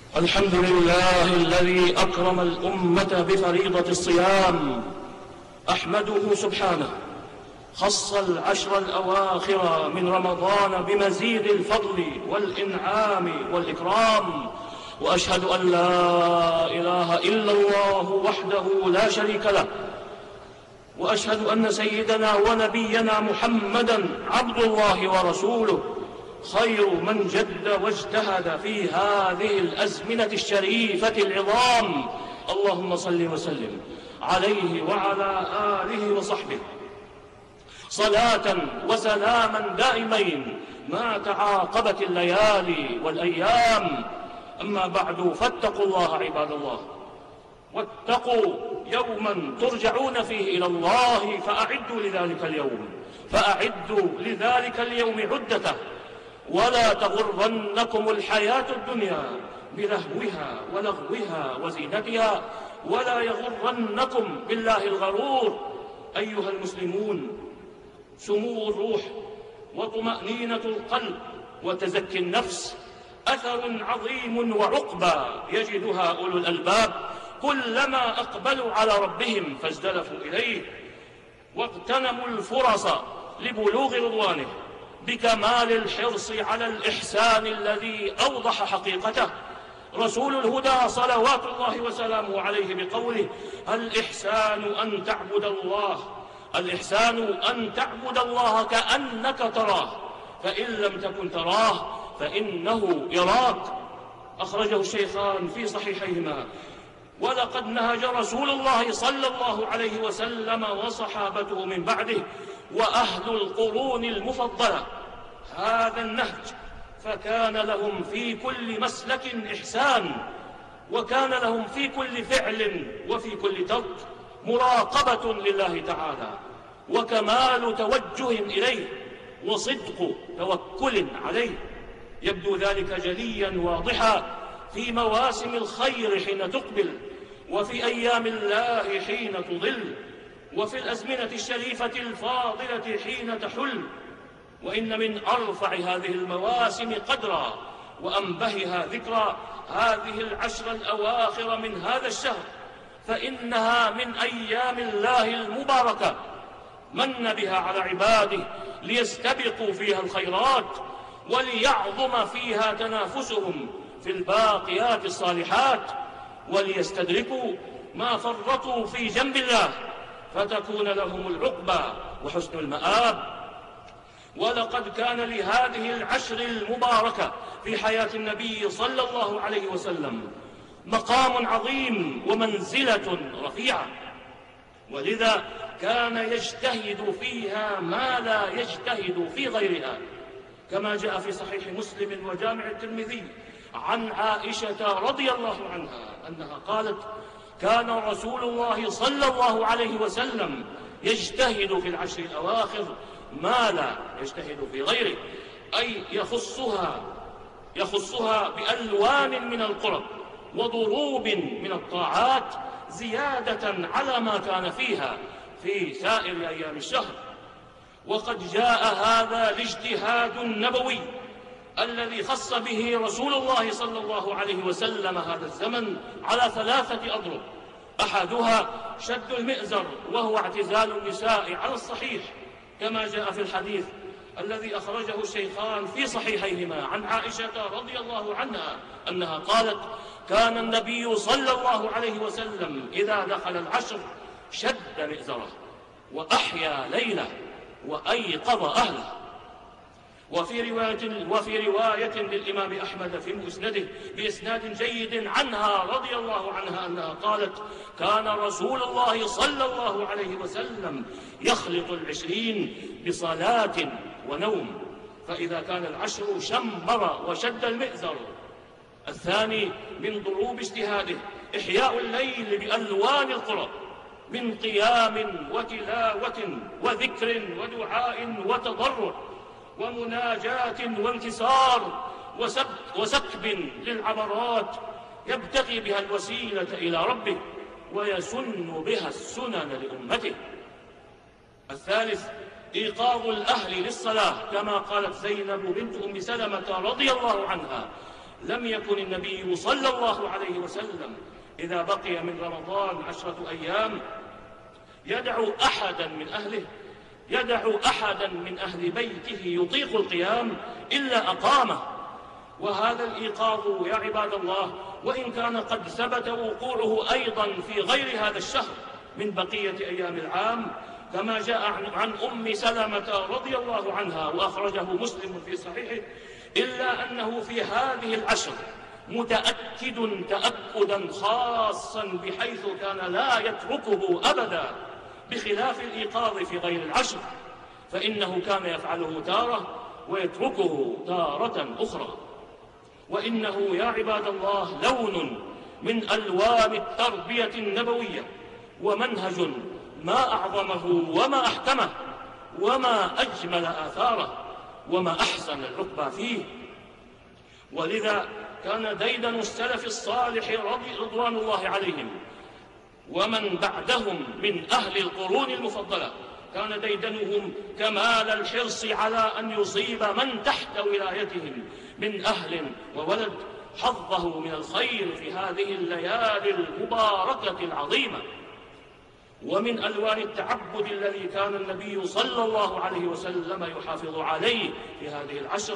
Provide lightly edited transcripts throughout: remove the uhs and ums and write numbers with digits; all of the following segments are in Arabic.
الحمد لله الذي أكرم الأمة بفريضة الصيام. أحمده سبحانه، خص العشر الأواخر من رمضان بمزيد الفضل والإنعام والإكرام، وأشهد أن لا إله إلا الله وحده لا شريك له، وأشهد أن سيدنا ونبينا محمدا عبد الله ورسوله، خير من جد واجتهد في هذه الأزمنة الشريفة العظام. اللهم صل وسلم عليه وعلى آله وصحبه صلاة وسلاما دائمين ما تعاقبت الليالي والأيام. أما بعد، فاتقوا الله عباد الله، واتقوا يوما ترجعون فيه إلى الله، فأعدوا لذلك اليوم عدته، ولا تغرنكم الحياة الدنيا بلهوها ولغوها وزينتها، ولا يغرنكم بالله الغرور. أيها المسلمون، سمو الروح وطمأنينة القلب وتزكي النفس أثر عظيم وعقبى يجدها أولو الألباب كلما أقبلوا على ربهم فازدلفوا إليه واغتنموا الفرص لبلوغ رضوانه بكمال الحرص على الإحسان الذي أوضح حقيقته رسول الهدى صلوات الله وسلامه عليه بقوله: الإحسان أن تعبد الله كأنك تراه، فإن لم تكن تراه فإنه يراك. أخرجه الشيخان في صحيحيهما. ولقد نهج رسول الله صلى الله عليه وسلم وصحابته من بعده وأهل القرون المفضلة هذا النهج، فكان لهم في كل مسلك إحسان، وكان لهم في كل فعل وفي كل ترك مراقبة لله تعالى، وكمال توجه إليه، وصدق توكل عليه. يبدو ذلك جليا واضحا في مواسم الخير حين تقبل، وفي أيام الله حين تضل، وفي الأزمنة الشريفة الفاضلة حين تحل. وإن من أرفع هذه المواسم قدرا وأنبهها ذكرا هذه العشر الأواخر من هذا الشهر، فإنها من أيام الله المباركة من بها على عباده ليستبقوا فيها الخيرات، وليعظم فيها تنافسهم في الباقيات الصالحات، وليستدركوا ما فرطوا في جنب الله فتكون لهم العقبى وحسن المآب. ولقد كان لهذه العشر المباركة في حياة النبي صلى الله عليه وسلم مقام عظيم ومنزلة رفيعة، ولذا كان يجتهد فيها ما لا يجتهد في غيرها، كما جاء في صحيح مسلم وجامع الترمذي عن عائشة رضي الله عنها أنها قالت: كان رسول الله صلى الله عليه وسلم يجتهد في العشر الأواخر ما لا يجتهد في غيره، أي يخصها بألوان من القرب وضروب من الطاعات زيادة على ما كان فيها في سائر أيام الشهر. وقد جاء هذا الاجتهاد النبوي الذي خص به رسول الله صلى الله عليه وسلم هذا الزمن على 3 أضرب. أحدها شد المئزر، وهو اعتزال النساء على الصحيح، كما جاء في الحديث الذي أخرجه الشيخان في صحيحيهما عن عائشة رضي الله عنها أنها قالت: كان النبي صلى الله عليه وسلم إذا دخل العشر شد مئزره وأحيا ليله وأيقظ أهله. وفي رواية للإمام أحمد في مسنده بإسناد جيد عنها رضي الله عنها أنها قالت: كان رسول الله صلى الله عليه وسلم يخلط 20 بصلاة ونوم، فإذا كان العشر شمر وشد المئزر. الثاني من ضروب اجتهاده إحياء الليل بألوان القرب من قيام وتلاوة وذكر ودعاء وتضرع ومناجاة وانكسار وسكب للعبرات يبتغي بها الوسيلة إلى ربه ويسن بها السنن لأمته. الثالث إيقاظ الأهل للصلاة، كما قالت زينب بنت أم سلمة رضي الله عنها: لم يكن النبي صلى الله عليه وسلم إذا بقي من رمضان 10 أيام يدعو أحدا من أهل بيته يطيق القيام إلا أقامه. وهذا الإيقاظ يا عباد الله وإن كان قد ثبت وقوعه أيضا في غير هذا الشهر من بقية أيام العام، كما جاء عن أم سلمة رضي الله عنها وأخرجه مسلم في صحيحه، إلا أنه في هذه العشر متأكد تأكدا خاصا بحيث كان لا يتركه أبدا، بخلاف الإيقاظ في غير العشر فإنه كان يفعله تارة ويتركه تارة أخرى. وإنه يا عباد الله لون من ألوان التربية النبوية ومنهج ما أعظمه وما أحكمه وما أجمل آثاره وما أحسن العقبى فيه. ولذا كان ديدن السلف الصالح رضوان الله عليهم ومن بعدهم من أهل القرون المفضلة كان ديدنهم كمال الحرص على أن يصيب من تحت ولايتهم من أهل وولد حظه من الخير في هذه الليالي المباركة العظيمة. ومن ألوان التعبد الذي كان النبي صلى الله عليه وسلم يحافظ عليه في هذه العشر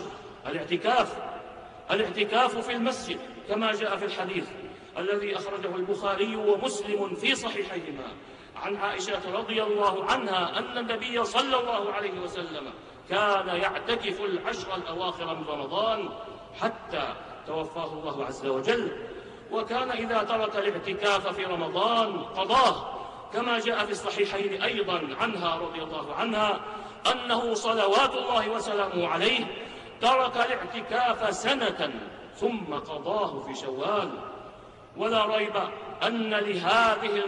الاعتكاف في المسجد، كما جاء في الحديث الذي أخرجه البخاري ومسلم في صحيحيهما عن عائشة رضي الله عنها أن النبي صلى الله عليه وسلم كان يعتكف العشر الأواخر من رمضان حتى توفاه الله عز وجل، وكان إذا ترك الاعتكاف في رمضان قضاه، كما جاء في الصحيحين أيضا عنها رضي الله عنها أنه صلوات الله وسلامه عليه ترك الاعتكاف سنة ثم قضاه في شوال. ولا ريب أن لهذه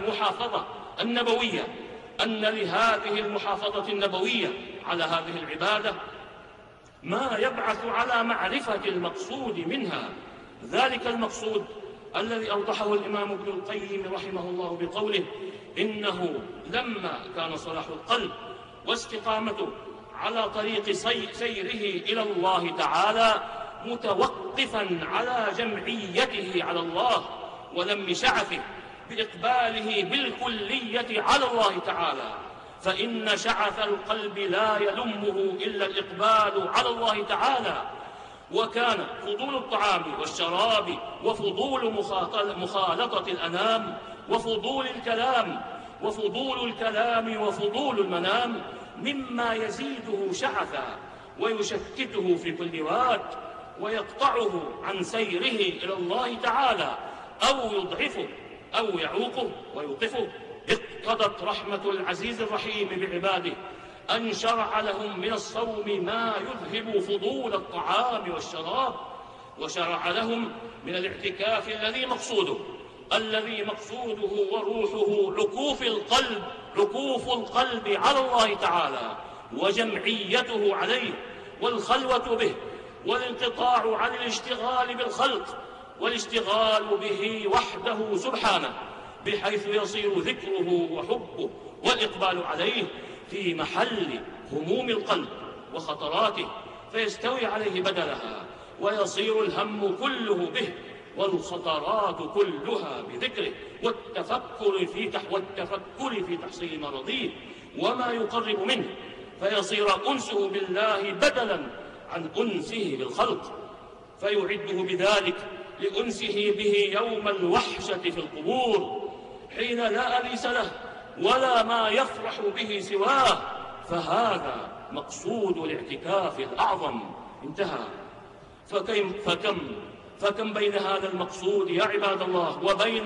المحافظة النبوية على هذه العبادة ما يبعث على معرفة المقصود منها، ذلك المقصود الذي أوضحه الإمام ابن القيم رحمه الله بقوله: إنه لما كان صلاح القلب واستقامته على طريق سيره إلى الله تعالى متوقفا على جمعيته على الله ولم شعفه بإقباله بالكلية على الله تعالى، فإن شعف القلب لا يلمه إلا الإقبال على الله تعالى. وكان فضول الطعام والشراب وفضول مخالطة الأنام وفضول الكلام وفضول المنام مما يزيده شعفا ويشتته في كل واد ويقطعه عن سيره إلى الله تعالى أو يضعفه أو يعوقه ويوقفه. اقتضت رحمة العزيز الرحيم بعباده أن شرع لهم من الصوم ما يذهب فضول الطعام والشراب، وشرع لهم من الاعتكاف الذي مقصوده وروحه عكوف القلب على الله تعالى وجمعيته عليه والخلوة به والانقطاع عن الاشتغال بالخلق والاشتغال به وحده سبحانه، بحيث يصير ذكره وحبه والإقبال عليه في محل هموم القلب وخطراته فيستوي عليه بدلها، ويصير الهم كله به والخطرات كلها بذكره والتفكر في تحصيل مرضيه وما يقرب منه، فيصير أنسه بالله بدلا عن أنسه بالخلق، فيعده بذلك لأنسه به يوم الوحشة في القبور حين لا أنيس له ولا ما يفرح به سواه، فهذا مقصود الاعتكاف الأعظم. انتهى. فكم بين هذا المقصود يا عباد الله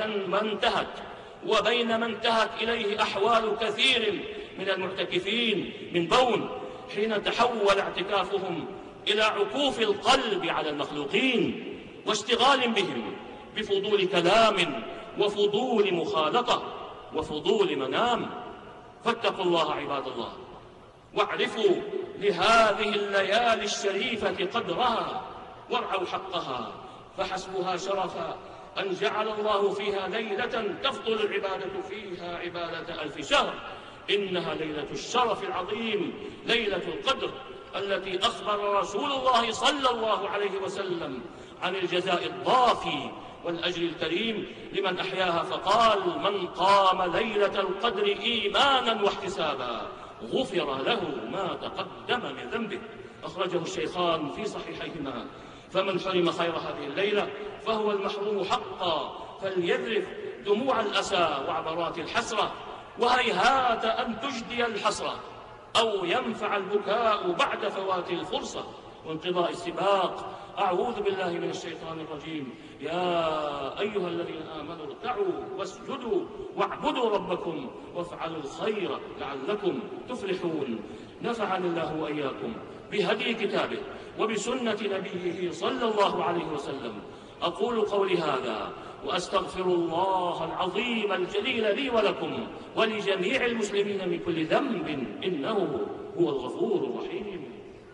وبين ما انتهت إليه أحوال كثير من المعتكفين من بون حين تحول اعتكافهم إلى عكوف القلب على المخلوقين واشتغال بهم بفضول كلام وفضول مخالطة وفضول منام. فاتقوا الله عباد الله واعرفوا لهذه الليالي الشريفة قدرها وارعوا حقها، فحسبها شرفا أن جعل الله فيها ليلة تفضل العبادة فيها عبادة 1000 شهر. إنها ليلة الشرف العظيم، ليلة القدر التي أخبر رسول الله صلى الله عليه وسلم عن الجزاء الضافي والأجر الكريم لمن أحياها فقال: من قام ليلة القدر إيمانا واحتسابا غفر له ما تقدم من ذنبه. أخرجه الشيخان في صحيحيهما. فمن حرم خير هذه الليلة فهو المحروم حقا، فليذرف دموع الأسى وعبرات الحسرة، وهيهات أن تجدي الحسرة أو ينفع البكاء بعد فوات الفرصة وانقضاء السباق. أعوذ بالله من الشيطان الرجيم. يا أيها الذين آمنوا اركعوا واسجدوا واعبدوا ربكم وافعلوا الخير لعلكم تفلحون. نفعني الله وإياكم بهدي كتابه وبسنة نبيه صلى الله عليه وسلم. أقول قولي هذا وأستغفر الله العظيم الجليل لي ولكم ولجميع المسلمين من كل ذنب، إنه هو الغفور الرحيم.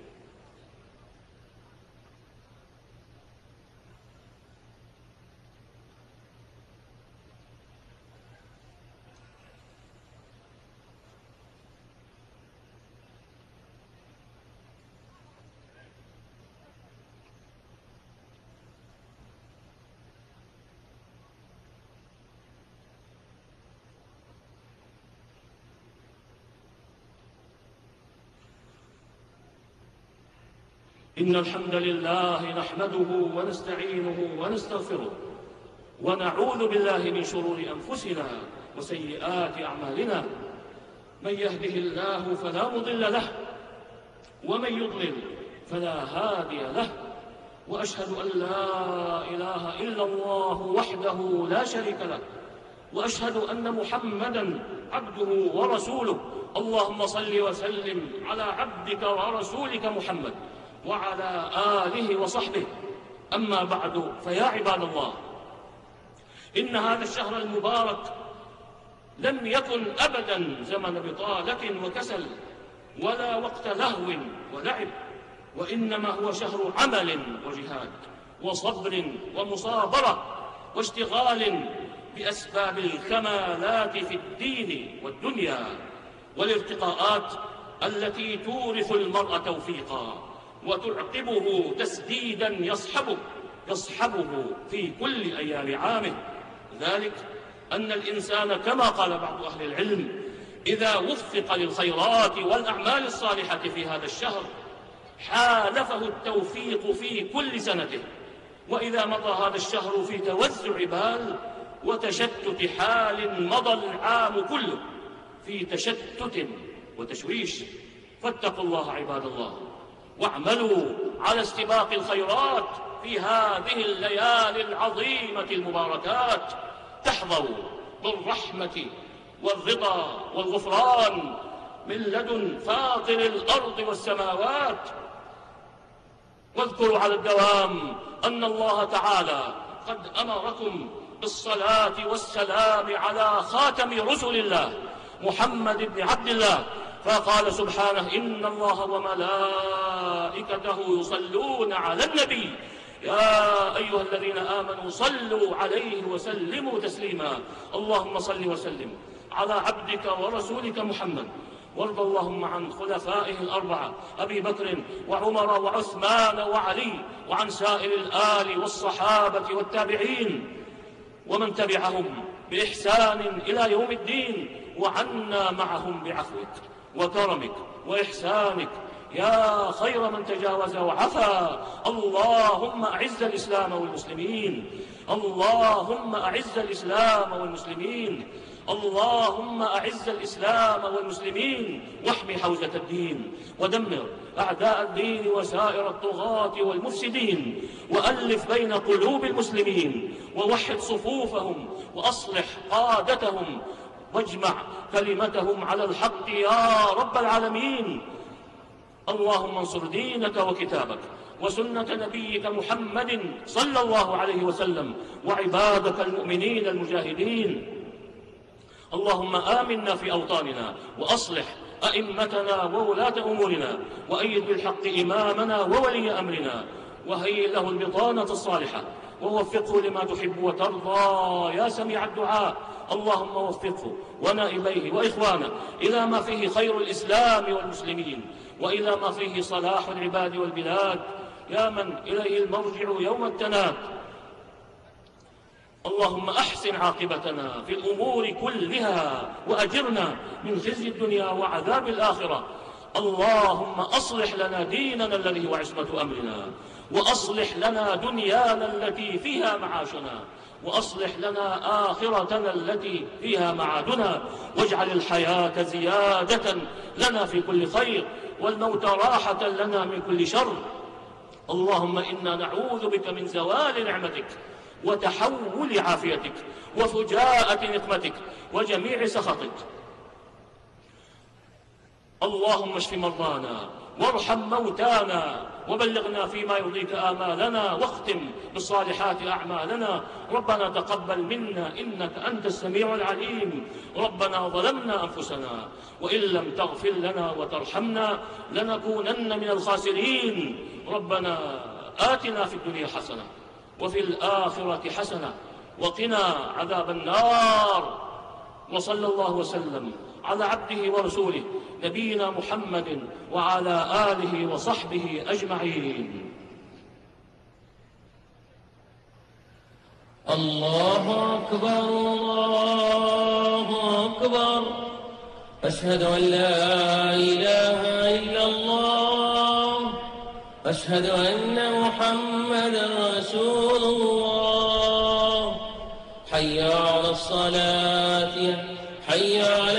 إن الحمد لله نحمده ونستعينه ونستغفره ونعوذ بالله من شرور أنفسنا وسيئات أعمالنا. من يهده الله فلا مضل له ومن يضلل فلا هادي له، وأشهد أن لا إله إلا الله وحده لا شريك له، وأشهد أن محمدًا عبده ورسوله. اللهم صل وسلم على عبدك ورسولك محمد وعلى آله وصحبه. أما بعد، فيا عباد الله، إن هذا الشهر المبارك لم يكن أبدا زمن بطالة وكسل ولا وقت لهو ولعب، وإنما هو شهر عمل وجهاد وصبر ومصابرة واشتغال بأسباب الكمالات في الدين والدنيا والارتقاءات التي تورث المرء توفيقا وتعقبه تسديدا يصحبه في كل أيام عامه. ذلك أن الإنسان كما قال بعض أهل العلم إذا وفق للخيرات والأعمال الصالحة في هذا الشهر حالفه التوفيق في كل سنته، وإذا مضى هذا الشهر في توزع بال وتشتت حال مضى العام كله في تشتت وتشويش. فاتقوا الله عباد الله واعملوا على استباق الخيرات في هذه الليالي العظيمة المباركات، تحظوا بالرحمة والرضا والغفران من لدن فاطر الأرض والسماوات. واذكروا على الدوام أن الله تعالى قد أمركم بالصلاة والسلام على خاتم رسل الله محمد بن عبد الله، فقال سبحانه: إن الله وملائكته يصلون على النبي يا أيها الذين آمنوا صلوا عليه وسلموا تسليما. اللهم صل وسلم على عبدك ورسولك محمد، وارض اللهم عن خلفائه الأربعة أبي بكر وعمر وعثمان وعلي، وعن سائر الآل والصحابة والتابعين ومن تبعهم بإحسان إلى يوم الدين، وعنا معهم بعفوك وكرمك وإحسانك يا خير من تجاوز وعفا. اللهم أعز الإسلام والمسلمين، اللهم أعز الإسلام والمسلمين، اللهم أعز الإسلام والمسلمين، واحمي حوزة الدين، ودمر أعداء الدين وسائر الطغاة والمفسدين، وألف بين قلوب المسلمين، ووحد صفوفهم، وأصلح قادتهم، واجمع كلمتهم على الحق يا رب العالمين. اللهم انصر دينك وكتابك وسنة نبيك محمد صلى الله عليه وسلم وعبادك المؤمنين المجاهدين. اللهم آمنا في أوطاننا، وأصلح أئمتنا وولاة أمورنا، وأيد بالحق إمامنا وولي أمرنا، وهيئ له البطانة الصالحة، ووفقه لما تحب وترضى يا سميع الدعاء. اللهم وفقه ونائبيه وإخوانه إلى ما فيه خير الإسلام والمسلمين، وإلى ما فيه صلاح العباد والبلاد. يا من إليه المرجع يوم التناد. اللهم أحسن عاقبتنا في الأمور كلها وأجرنا من خزي الدنيا وعذاب الآخرة. اللهم أصلح لنا ديننا الذي هو عصمة أمرنا، وأصلح لنا دنيانا التي فيها معاشنا، وأصلح لنا آخرتنا التي فيها معادنا، واجعل الحياة زيادة لنا في كل خير، والموت راحة لنا من كل شر. اللهم إنا نعوذ بك من زوال نعمتك وتحول عافيتك وفجاءة نقمتك وجميع سخطك. اللهم اشف مرضانا وارحم موتانا وبلغنا فيما يرضيك آمالنا، واختم بالصالحات أعمالنا. ربنا تقبل منا إنك أنت السميع العليم. ربنا ظلمنا أنفسنا وإن لم تغفر لنا وترحمنا لنكونن من الخاسرين. ربنا آتنا في الدنيا حسنة وفي الآخرة حسنة وقنا عذاب النار. وصلى الله وسلم على عبده ورسوله نبينا محمد وعلى آله وصحبه أجمعين. الله أكبر الله أكبر، أشهد أن لا إله إلا الله، أشهد أن محمدا رسول الله. حي على الصلاة حي على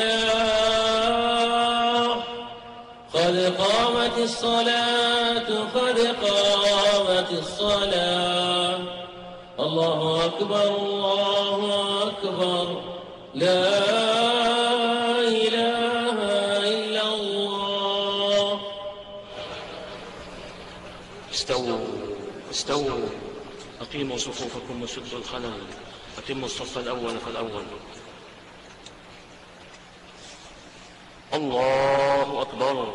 الفلاح، قد قامت الصلاة قد قامت الصلاة. الله أكبر الله أكبر، لا إله إلا الله. استووا أقيموا صفوفكم وسدوا الخلل، أتموا الصف الأول فالأول. الله أكبر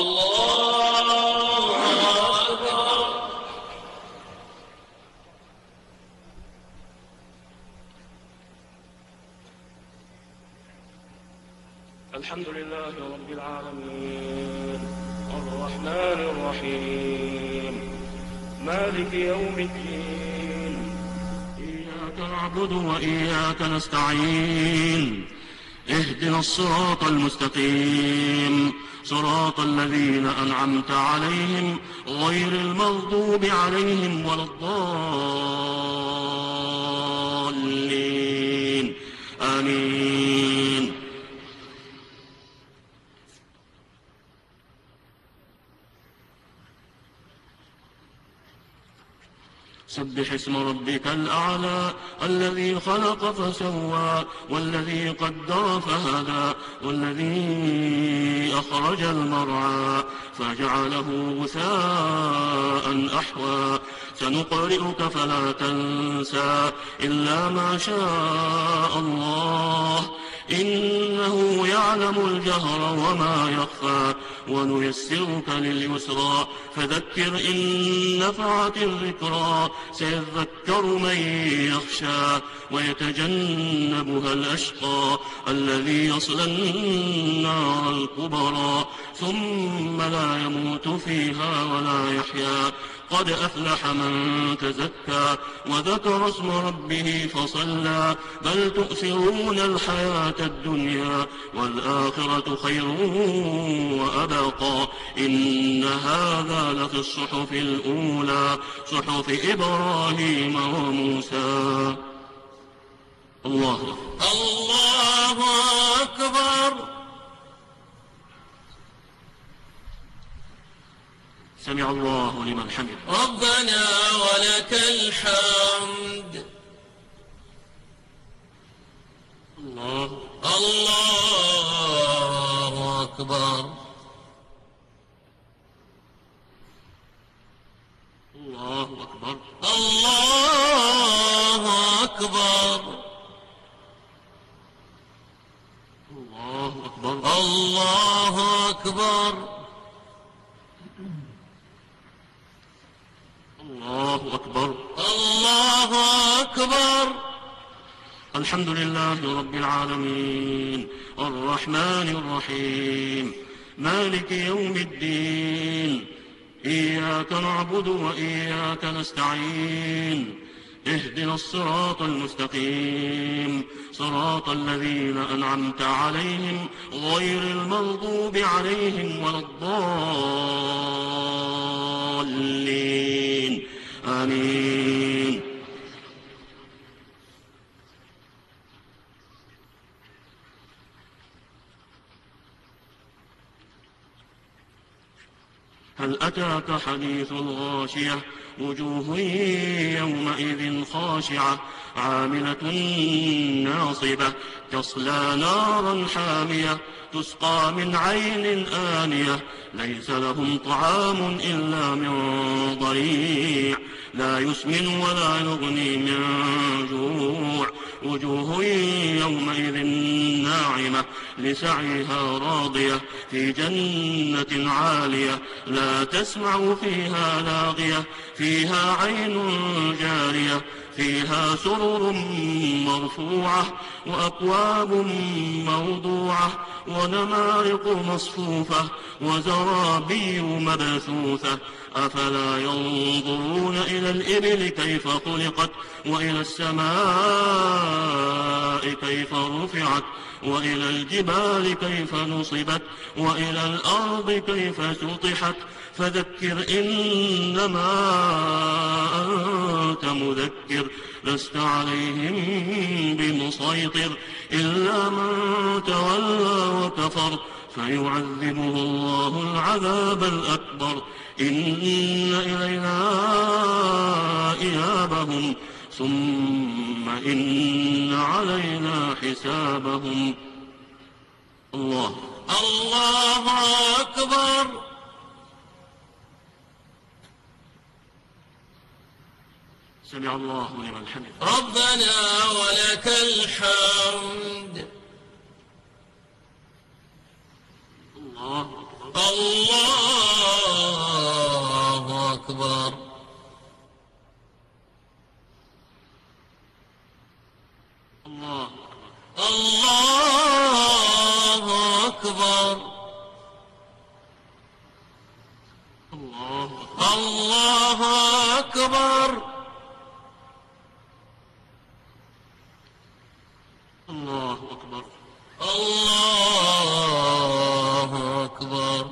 الله أكبر. الحمد لله رب العالمين الرحمن الرحيم مالك يوم الدين، إياك نعبد وإياك نستعين، اهدنا الصراط المستقيم، صراط الذين أنعمت عليهم غير المغضوب عليهم ولا الضالين، آمين. سبح اسم ربك الأعلى الذي خلق فسوى والذي قدر فهدى والذي أخرج المرعى فجعله غثاء أحوى. سنقرئك فلا تنسى إلا ما شاء الله، إنه يعلم الجهر وما يخفى. ونيسرك لليسرى فذكر إن نفعت الذكرى، سيذكر من يخشى ويتجنبها الأشقى الذي يصلى النار الكبرى ثم لا يموت فيها ولا يحيا. قد أفلح من تزكى وذكر اسم ربه فصلى، بل تؤثرون الحياة الدنيا والآخرة خير وأبقى. إن هذا لفي الصحف الأولى صحف إبراهيم وموسى. الله أكبر. سمع الله لمن حمده. ربنا ولك الحمد. الله أكبر. الله أكبر. الله أكبر. الله أكبر. الله أكبر. الله أكبر. الله أكبر. الحمد لله رب العالمين الرحمن الرحيم مالك يوم الدين، إياك نعبد وإياك نستعين اهدنا الصراط المستقيم صراط الذين أنعمت عليهم غير المغضوب عليهم ولا الضالين آمين. هل أتاك حديث الغاشية وجوه يومئذ خاشعة عاملة ناصبة تصلى نارا حامية تسقى من عين آنية ليس لهم طعام إلا من ضريع لا يسمن ولا يغني من جوع وجوه يومئذ ناعمة لسعيها راضية في جنة عالية لا تسمع فيها لاغية فيها عين جارية فيها سرر مرفوعة وأكواب موضوعة ونمارق مصفوفة وزرابي مبثوثة أفلا ينظرون إلى الإبل كيف خلقت وإلى السماء كيف رفعت وإلى الجبال كيف نصبت وإلى الأرض كيف سطحت فذكر إنما أنت مذكر لست عليهم بمسيطر إلا من تولى وكفر فيعذبه الله العذاب الأكبر إن إلينا إيابهم ثم إن علينا حسابهم. الله أكبر. سمع الله لمن حمده. ربنا ولك الحمد. الله أكبر. الله أكبر. الله أكبر. الله أكبر. الله أكبر.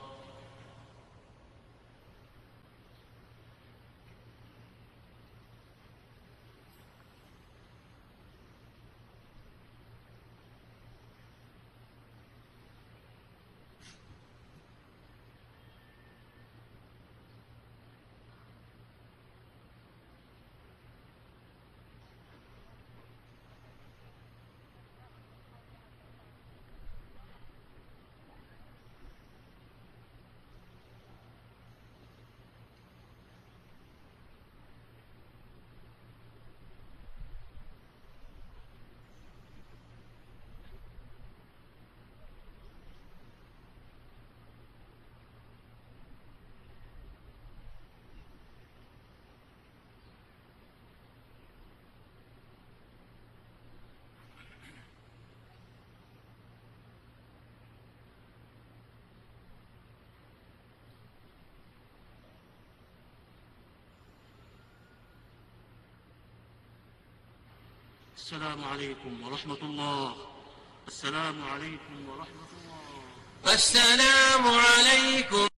السلام عليكم ورحمة الله. السلام عليكم ورحمة الله. السلام عليكم.